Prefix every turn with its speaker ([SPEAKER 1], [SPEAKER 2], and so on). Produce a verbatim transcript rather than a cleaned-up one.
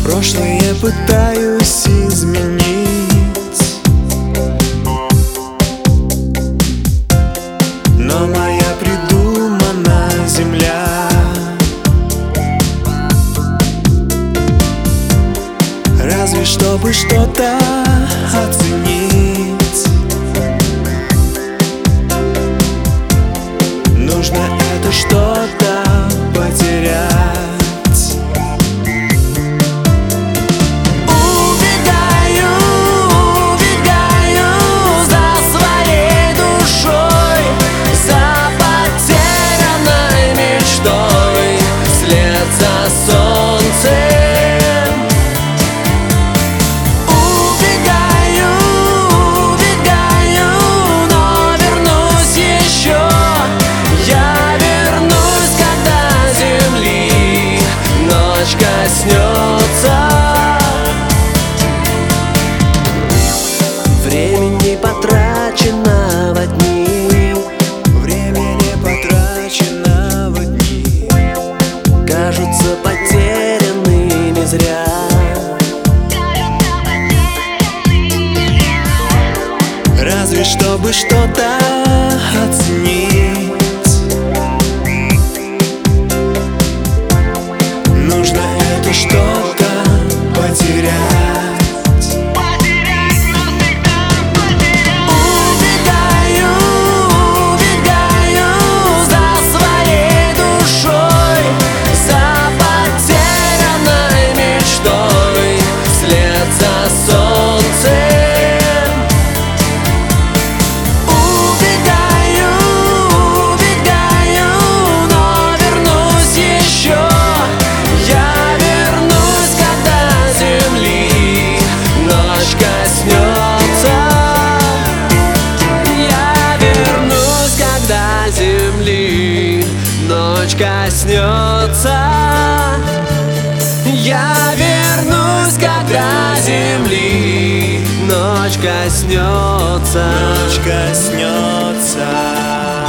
[SPEAKER 1] Прошлое пытаюсь изменить, но моя придумана земля. Разве чтобы что-то оценить, нужно это что-то потерять.
[SPEAKER 2] Время не потрачено в одни,
[SPEAKER 1] Время не потрачено в одни,
[SPEAKER 2] кажутся потерянными зря.
[SPEAKER 1] разве чтобы что-то оценить, нужно это что-то потерять.
[SPEAKER 2] Ночь коснется, я вернусь, когда земли ночь коснется.
[SPEAKER 1] Ночь коснется.